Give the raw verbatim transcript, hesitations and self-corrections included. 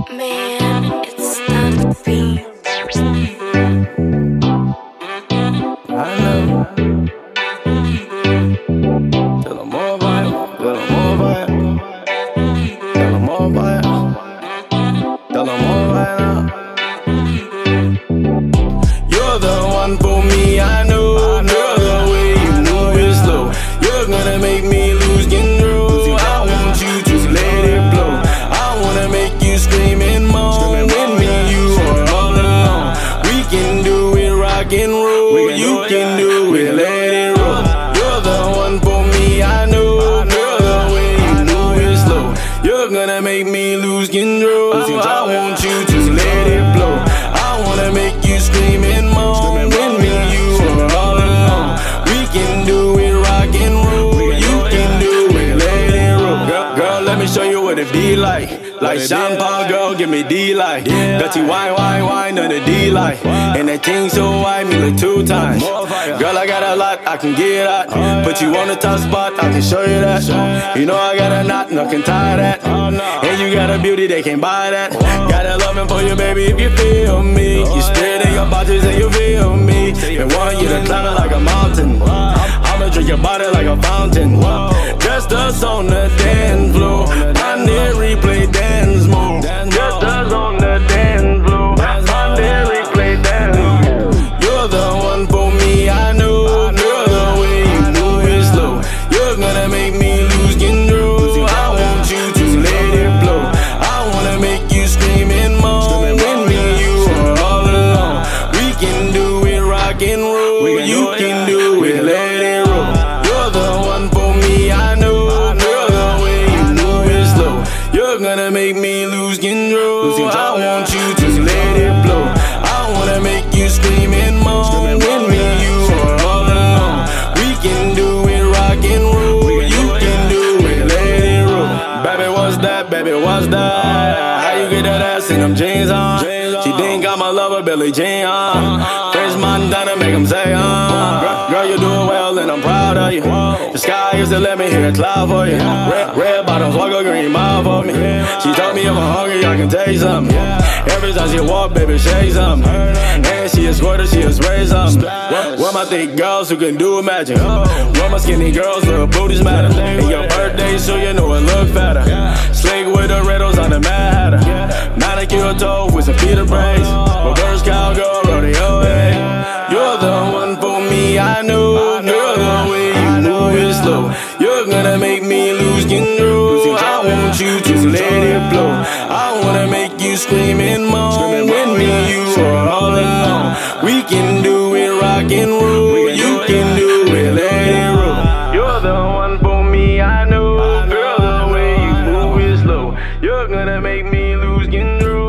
Man, it's not me. I know. Tell them more about it. Tell them more about it. Tell them more about it. Tell them more about it. You're the one for me, I know. Girl, the way you move it slow, you're gonna make me lose control. I want you to let it blow. I wanna make you scream and moan. With me, you are all alone. We can do it rock and roll. You can do it, let it roll. You're the one for me, I know. Girl, the way you move it slow, you're gonna make me lose control. I want you to let it blow. I wanna make you scream and moan. With me, you are all alone. We can do it rock and roll. You can do it, let it roll. Girl, girl, let me show you what it be like. Like Sean Paul, girl, give me D-like. Dirty wine, wine, wine, on the D-like. And that thing so white, me like two times. Girl, I got a lot, I can get at. Put you on the top spot, I can show you that. You know I got a knot, no can tie that. And you got a beauty, they can't buy that. Got a loving for you, baby, if you feel me. You spirit in your bodies and you feel me. And want you to climb it like a mountain. I'ma drink your body like a fountain. Just us on the dance floor. I need replay dance move. Just us on the dance floor. I need replay dance move. You're the one for me, I know. Girl, the way you move it slow, you're gonna make me lose control. I want you to let it blow. I wanna make you scream and moan. With me, you are all alone. We can do it rock and roll. You can do it, let it roll. You're the one for me, I know. Girl, the way you move it slow, you're gonna make me lose control. I want you to let it blow. I wanna make you scream and moan. With me, you are all alone. We can do it rock and roll. You can do it, let it roll. Baby, what's that? Baby, what's that? How you get that ass in them jeans on? She think I'm a lover, Billie Jean on. French Montana, make them say uh. Girl, you doing well and I'm proud of you. The sky used to let me hear a cloud for you. Red, red bottoms, walk a green mile for me. She told me if I'm hungry, I can taste something. Every time she walk, baby, shake something. And she is squirter, she is spray something. Where my thick girls who can do magic? Where my skinny girls where booties matter? And your birthday, so you know it look fatter. Slick with the riddles on the Mad Hatter. Manicure toe with some Peter braids. Reverse cowgirl, rodeo, hey. You're the one for me, I know. Girl, the way you move it slow, you're gonna make me lose control. I want you to let it blow. I wanna make you scream and moan. With me, you are all alone. We can do it rock and roll. You can do it, let it roll. You're the one for me, I know. Girl, the way you move it slow, you're gonna make me lose control.